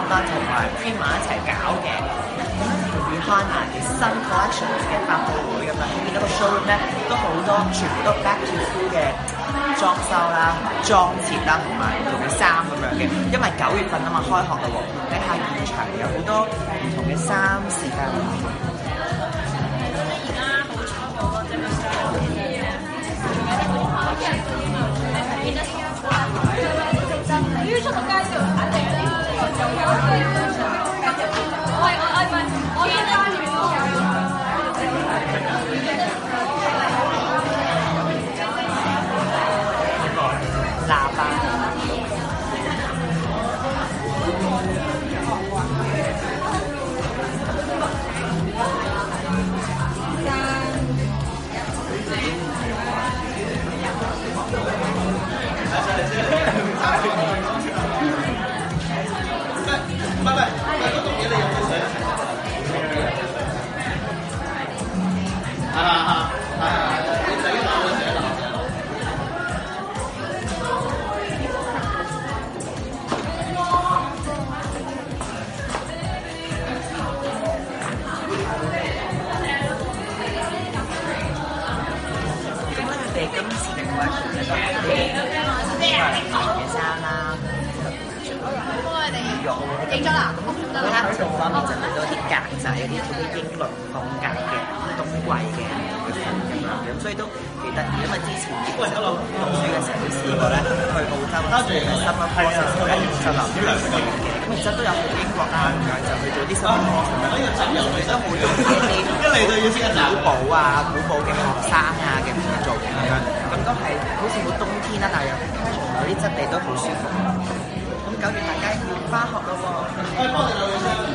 啦，同埋 Prima 一齊搞嘅 Rihanna 嘅新 collection 嘅發佈會咁樣，見到個 showroom 咧都好多，全部都 back to school 嘅裝修啦、裝設啦，同埋唔同嘅衫咁樣嘅。因為9月份啊嘛，開學啦喎，睇下現場有好多唔同嘅衫時間。 於出到街之後，肯定呢個就有我見單住喇叭。今次嘅 collection 咧都係啲嘅衫啦，羽絨記咗啦， 黑色方面就見到啲格仔，有啲英倫風格嘅冬季嘅咁樣嘅，咁所以都幾得意。因為之前讀書嘅時候都試過咧，去澳洲嘅 summer course 嘅時候咧，就留咗2年嘅，咁其實都有去英國啊咁樣，就去做啲 summer course 咁樣，都好中意啲古堡啊、古堡嘅學生啊嘅建造咁樣，咁都係好似好冬天啦，但係又有啲質地都好舒服。咁9月大家要返學咯喎。